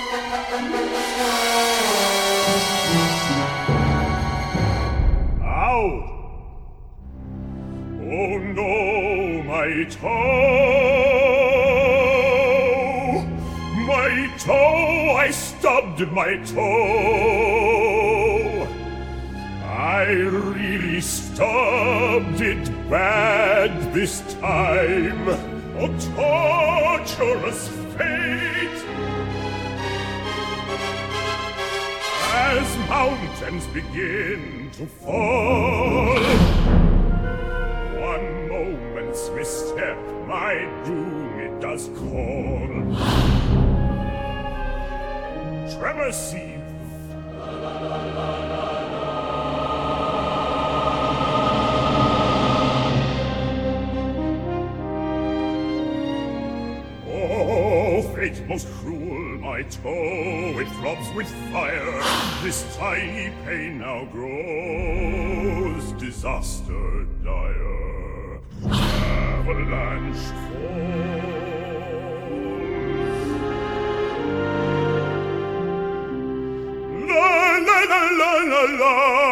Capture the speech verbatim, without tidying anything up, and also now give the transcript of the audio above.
Ow! Oh no, my toe! My toe! I stubbed my toe! I really stubbed it bad this time. Oh, torturous fate! As mountains begin to fall, one moment's misstep, my doom it does call. Tremor seeth. Fate most cruel, my toe, it throbs with fire. This tiny pain now grows disaster dire. Avalanche falls. La la la la la la.